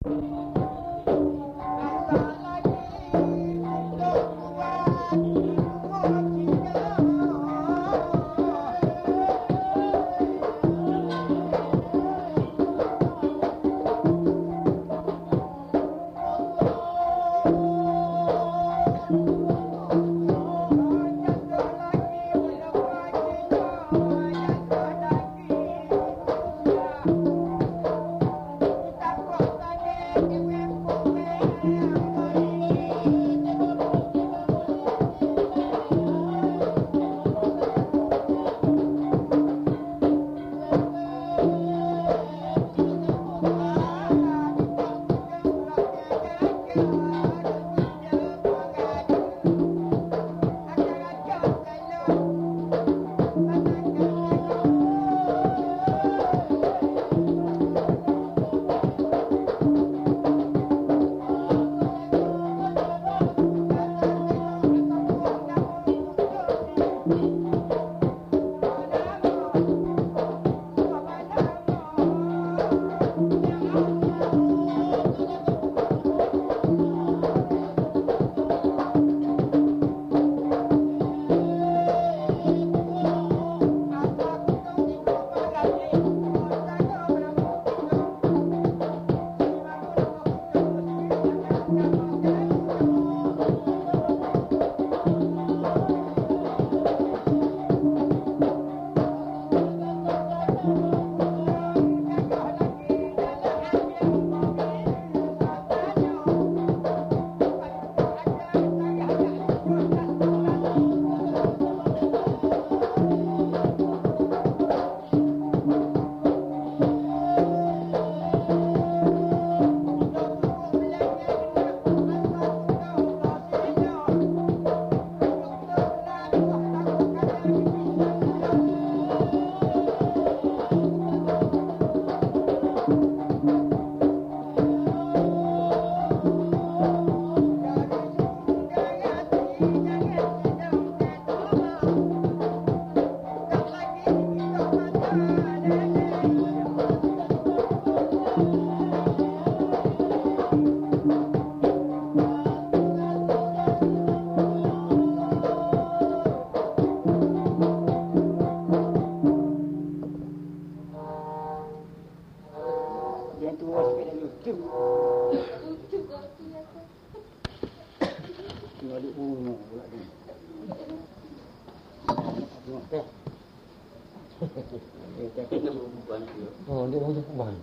Oh, dia macam kuban.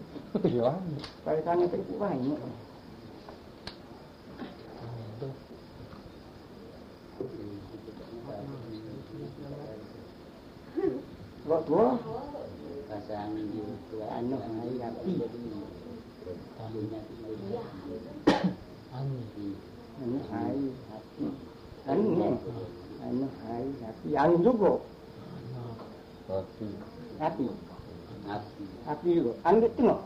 Ya. Pada tangan tu banyak. Buat tua. Pasang dia tu anak air api. Anak air api. Anak air api. Angin juga. Api. Api. Api juga. Angin tengah.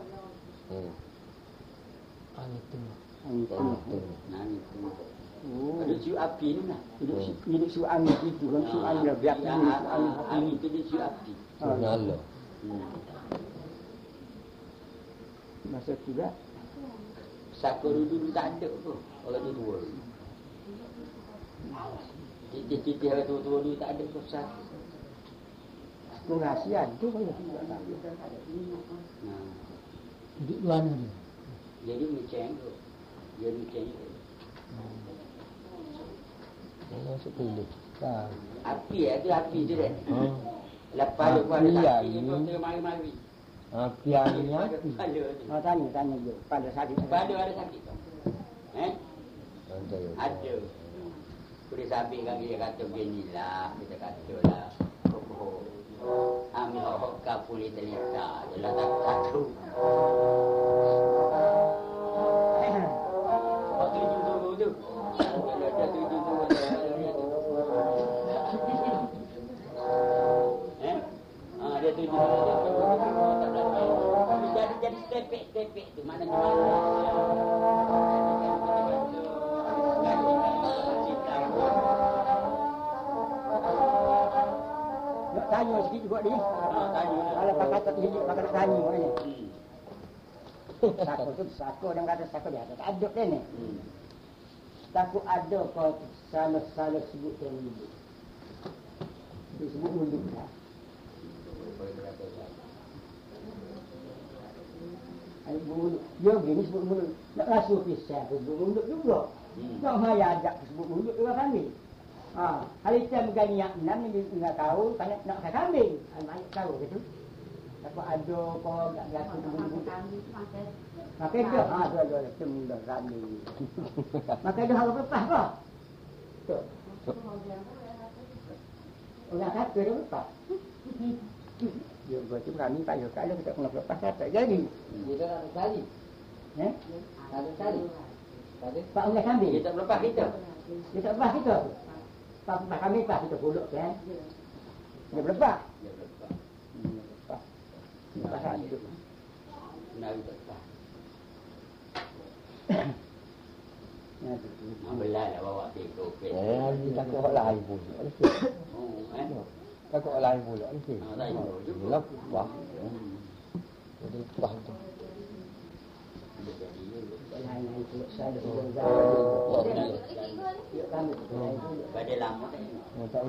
Angin tengah. Angin tengah. Angin tengah. Oh. Ada siu api ni lah. Hidup siu angin itu kan. Siu angin lah. Biar angin tu dia siu api. Nyala. Masa juga. Saka dulu tak ada pun. Orang dia tua. Cita-cita orang tua-tua dulu tak ada pun saka. Itu rahsia tu kan. Di mana dia? Jadi macam tu. Dia macam tu. Dia masuk pilih. Api tu api je dah. Lepas tu ada sakit dia pun mari-mari. Api angin api. Tanya dia. Pada sakit. Pada ada sakit tu. Ada. Ada. Boleh sampingkan dia kata beginilah. Kita kata lah. Ambil hokka pulih telita. Dia lah tak satu. Tujuh tu. Kalau ada tujuh tu. Dia tujuh tu. Jadi stepek tu. Mana tu. Nak tanya sikit buat dia. Tanya. Kalau pakai tak hijau, pakai nak tanya. Sako tu sako, dia kata sako dia tak ada dia ni. Takut ada kau salah sebut dia mulut. Dia sebut mulut lah. Mulut. Dia gini sebut mulut. Nak rasuh pisah sebut mulut juga. Nak maya ajak sebut mulut juga kambing. Hari kita bergani yang 6 ni enggak tahu kan nak kambing. Banyak tahu gitu. Takut ada kau enggak berlaku mulut. Maka dia ada semula kambing. Maka dia harus lepas kau. Tu. Orang kata dia lepas. Dia buat berani payah kalau kita kena lepas tak jadi. Dia tak ada tali. Tak ada tali. Pak orang kambing. Dia tak lepas kita. Dia tak lepas kita. Pak kami lepas kita pulak kan. Dia berlepas. Lepas. Lepas hidup. Nabi tak lepas. Ambillah lah bawa teko. Dia takut orang lain pula. Takut orang lain pula. Lepas. Jadi lepas tu. Pada lama Tak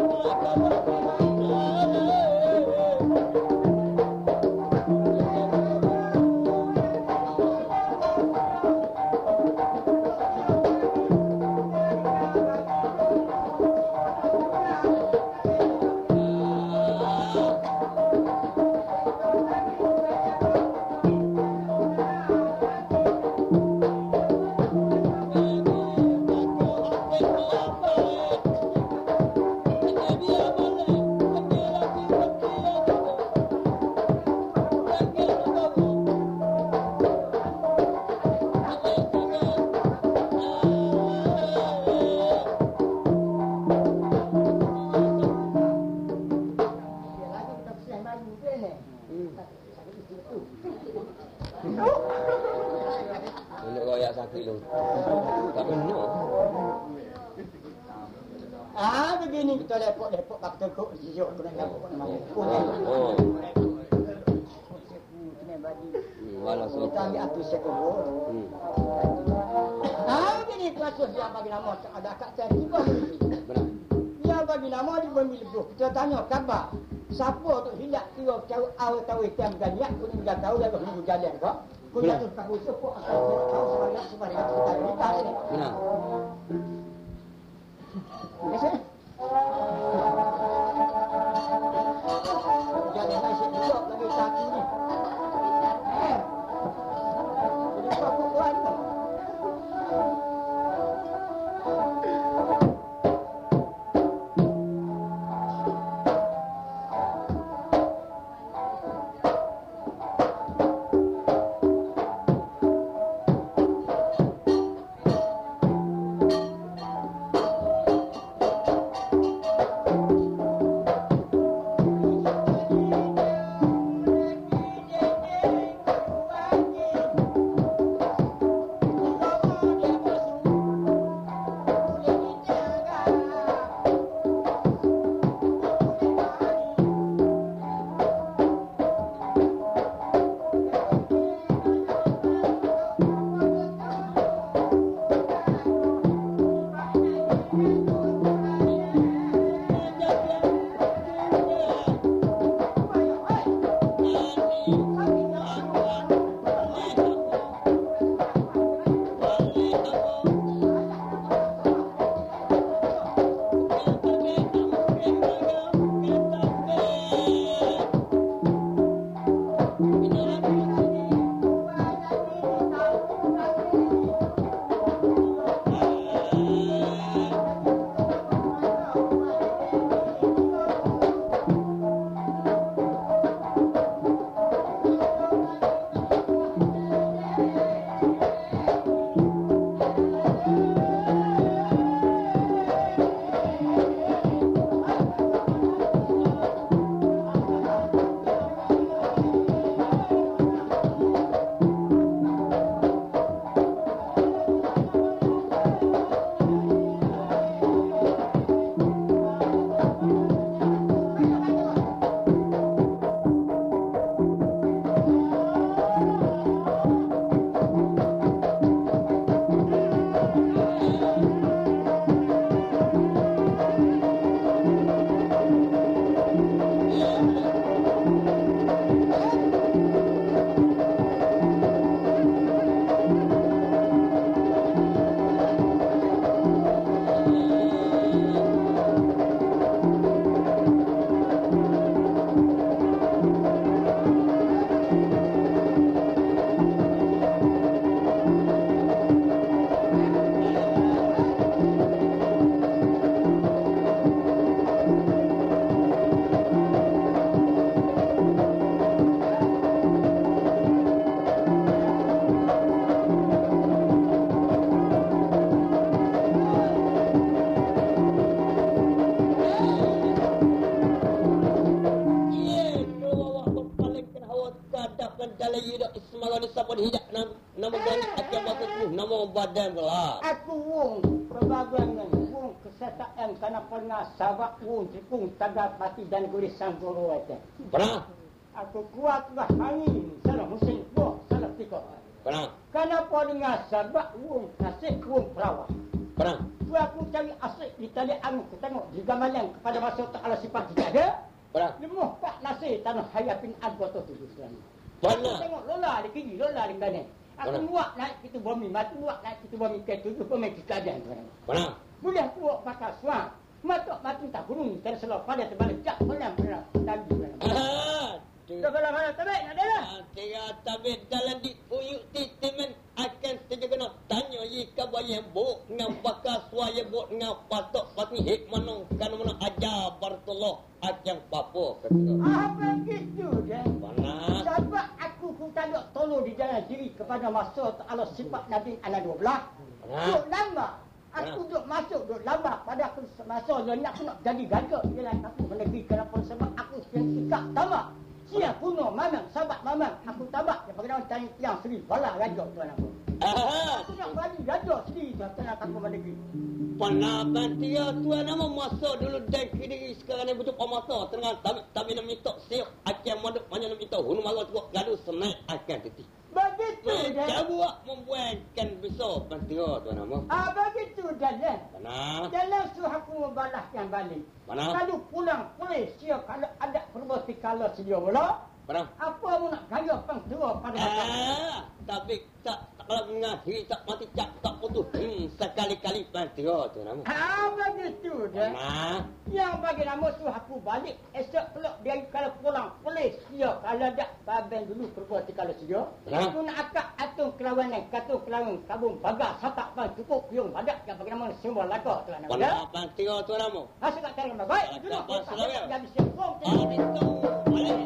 Nak royak sakit tu. Tak kena. Begini kita lepok-lepok bak tekuk siok kena lepok nama. Oh. Kena bagi. Walau Kita ambil atus sekubur. Begini kuasa dia bagi nama ada kat saya tiba. Benar. Dia bagi nama dia bagi lebih. Kita tanya khabar. Siapa tu hilak kira tahu item ganyak pun dia tahu dah minggu jalan kau. Kau tak tahu siapa akan tahu sebanyak kita ni. Benar. Biasa. Jalan masih duduk lagi kaki ni. Jadi apa buat tu? Badan belah. Aku wong perbagian wong kesehatan karena pernah sabak wong jepung taga pati dan gulis sanggoro itu. Pernah? Aku kuatlah angin salah musim boh salah tiko. Pernah? Karena pernah sabak wong kasih wong perawat. Pernah? aku cari asyik di tali angin. Aku tengok di gamalan kepada masa ta'ala sifat tidak ada. Lemuh kat nasir tanah hayapin anggota tu. Aku tengok lola di kiri, lola di kanan. Aku muak naik itu bumi, mati muak naik itu bumi ke tujuh pemain kekajian. Boleh aku buat pakai suang. Matok mati tak burung terselok pada terbalik. Jak pernah tadi. Dah mana tabik nak ada lah. Kira tabik dalam di uyuk titimen akan sejak tanya jika bayang bok ngam bakal suaya bok ngam patok pati hik manong kan mana ajar bartullah akan papo kata. Apa gitu dah? Mana? Sebab aku pun tak nak tolong di jalan diri kepada masa Allah sifat Nabi anak 12. Duk lama. Aku duk masuk, duk lama pada aku masa lenak aku nak jadi gagak. Ialah aku menegeri kenapa sebab aku yang ikat tamak. Siap kuno mamang, sahabat mamang. Aku tabak. Dia pakai tanya tiang seri. Bala gajak tuan aku. Aku nak bagi gajak seri tuan aku menegeri. Penaban dia tuan nama masa dulu dan kiri sekarang ni butuh pemata. Tengah tapi nak minta siap. Akan maduk banyak nak minta. Hunu marah tu gaduh senaik akan titik. Begitu dah. Jawab membuatkan besar pantia tuan nama. Begitu dah. Mana? Dalam suruh aku membalaskan balik. Mana? Kalau pulang boleh siap kalau ada perbuatan kalau sedia pula. Mana? Apa mu nak gaya pangtua pada tapi tak kalau mengakhiri tak mati tak putus. Sekali-kali pantia tuan nama. Begitu dah. Mana? Yang bagi nama suruh aku balik. Esok pula dia kalau pulang boleh siap kalau tak baben dulu perbuatan kalau sedia. Aku nak akak atung kelawanan, katung kelawan, kabung bagas, satak bang cukup piung badak yang bagi nama semua lakak tuan nama. Mana pantia tuan nama? Asal tak cari baik. Tak apa selawat. Jadi siap kong. Itu. Balik.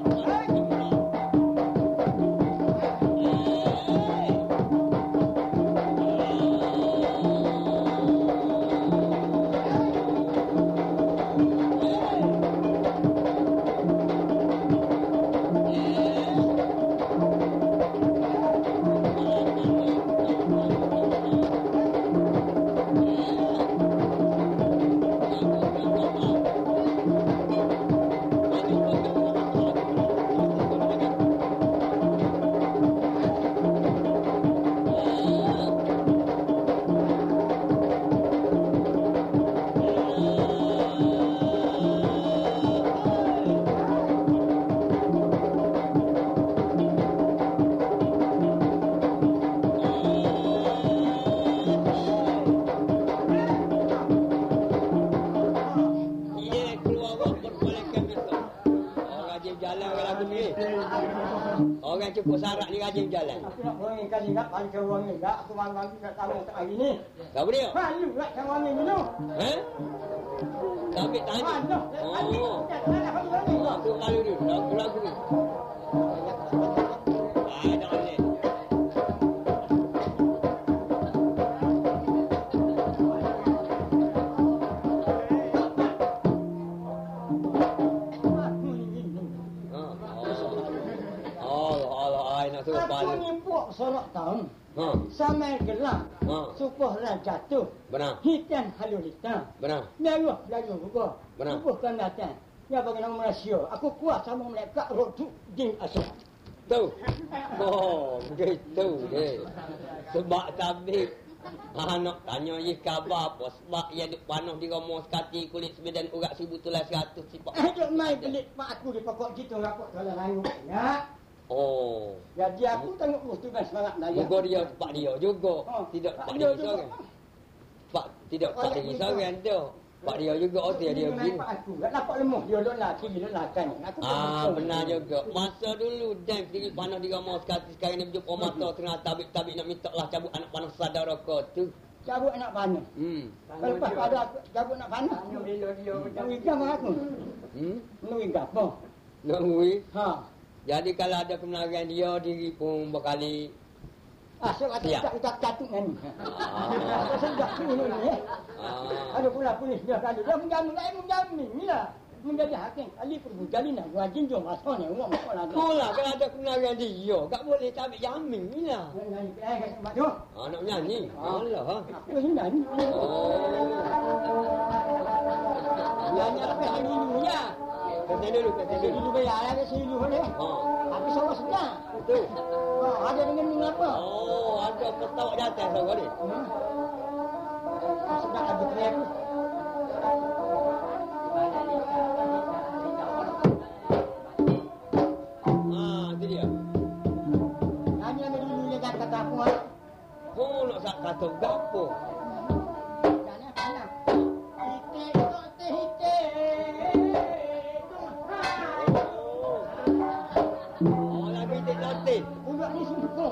Orang cukup sarak ni rajin jalan. Aku nak wangi kali nak pancau wangi tak. Aku wangi kat tamu tak hari ni. Siapa dia? Malu nak kau wangi dulu. Tapi tanya. Aku malu dulu. Lagu ni. Dah boleh. Aku ni buat sorak tahun. Samai gelap. Supuh lah jatuh. Benar. Hitam halulitan. Benar. Lalu buka. Benar. Supuh kan datang. Ya bagi nama Malaysia. Aku kuat sama mereka rodu din asal. Tu. Oh, begitu dia. Sebab tabik anak tanya ye khabar apa sebab ia duk panuh di rumah sekati kulit sebedan urat 1,100 sifat. Duk mai belit pak aku di pokok gitu ngapok kalau layu. Ya. Oh. Jadi aku tengok tu kan semangat daya. Juga dia pak dia juga. Tidak pak dia seorang. Pak tidak pak dia seorang tu. Pak dia juga dia begini. Aku tak nampak lemah dia lola kiri lola kan. Aku benar juga. Masa dulu dan kiri panas di rumah sekali sekarang ni berjumpa mata tengah tabik-tabik nak minta lah cabut anak panas saudara kau tu. Cabut anak panas. Lepas ada cabut anak panas. Dia menunggu aku. Menunggu apa? Menunggu. Ha. Jadi kalau ada kemenaran dia diri pun berkali. So tak catuk ni. Sedap ni. Ada pula polis dia kali. Dia menjamin ni lah. Menjadi hakim. Kali perbujalin lah. Wajin jom masanya. Uang masuk lah. Itulah kalau ada kemenaran dia. Tak boleh tabik jamin ni lah. Nak menyanyi. Alah. Aku nyanyi. Nyanyi apa hari dulunya. Kata dulu. Dulu bayar lah ke sini dulu boleh. Tapi sama sedang. Betul. Ada dengan apa? Ada petawak di atas orang ni. Sebab lagi teriak. Itu dia. Hanya ada dulu yang kata aku. Oh, nak sak kata gapo? Jangan panas. Hitik tok teh hitik. Oh, lagi tik. Udah ni suka.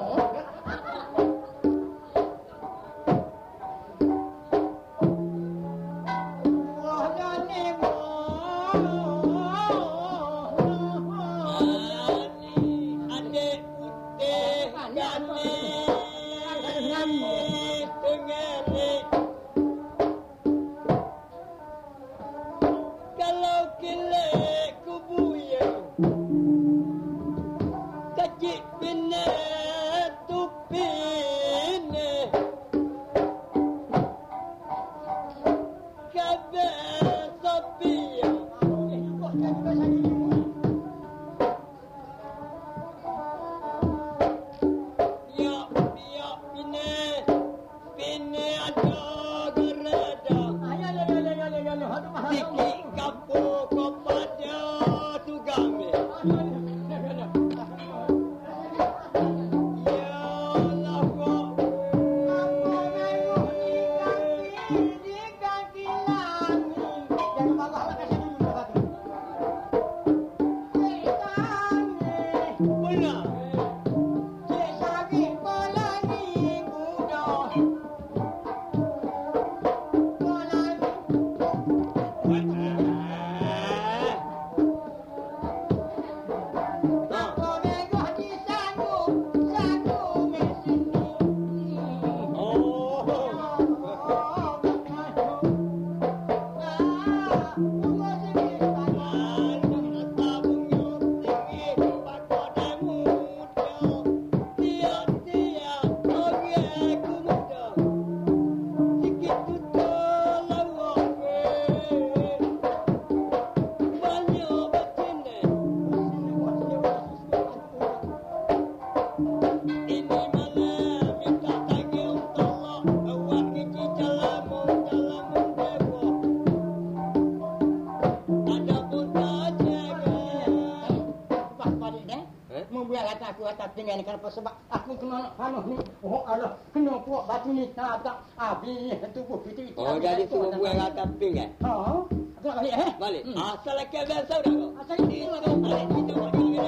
Sebab aku kena panuh ni. Oh Allah, kena puak batu ni tak habis tubuh kita. Oh, jadi suruh buang atas ping kan? Ha. Aku nak balik Balik. Asal laki biasa dah kau. Asal ni Balik kita buat jangan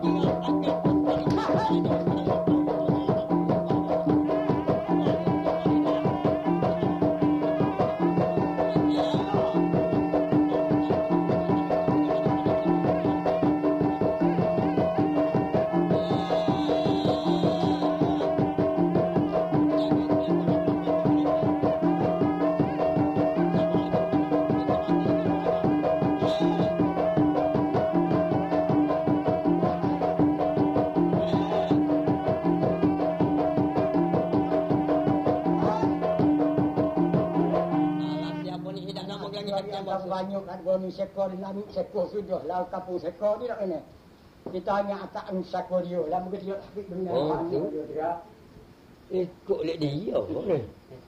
banyak kat goni sekor lami sekor sudah lau kapung sekor ni nak ini. Kita hanya atak sekor dia lah begitu dia tapi benar dia. Ikut lek dia ni.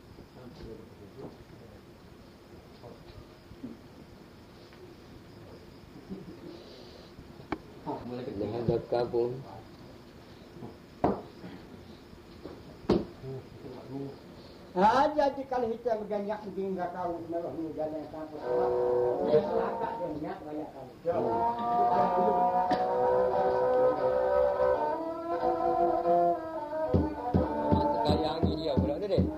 Dengan dekat pun. Jadi kalau kita berganyak mungkin enggak tahu meroh ni jalan sampai sebab dia agak banyak banyak tahu. Sekarang ni dia pula tu dek.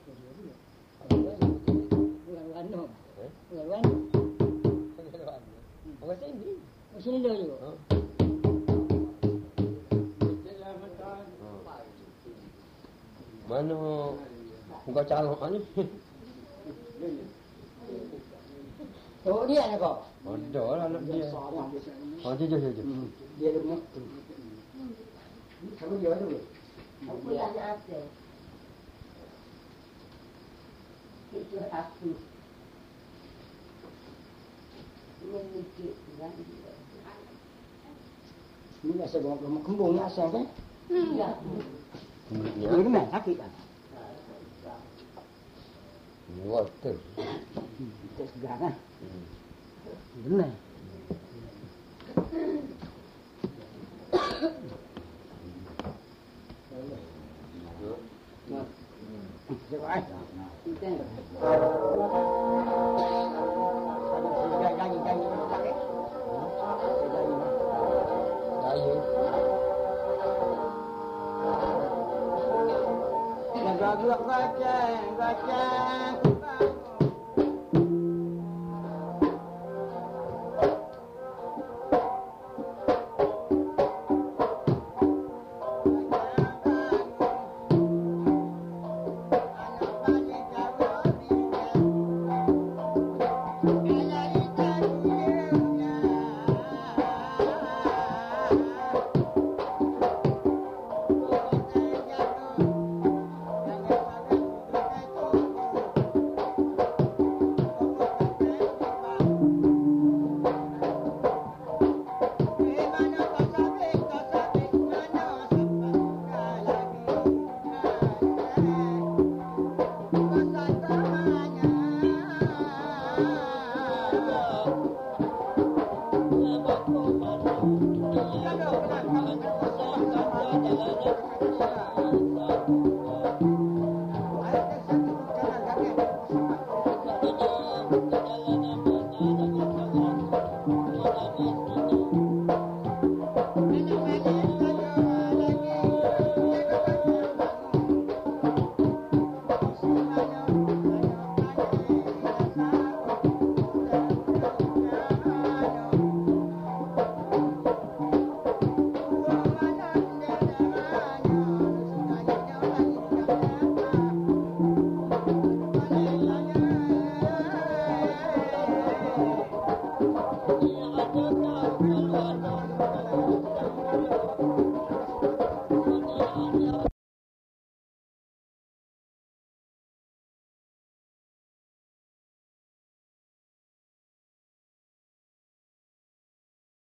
Warna. Warna. Orang sini. Sini dah juga. Mana kau calon ni? Oh dia nak kau. Ada lah anak dia. Jujur. Dia lemah tu. Kamu dia ada ke? Aku dah ada. Itu aku. Memiliki dan Ni asal gua kembung ni asal kan? ya. Dia kena sakit ah. Water. Kita segar kan? Benar. Cuba ai. Kita Jangan pakai. Ayo. Gerak gacang.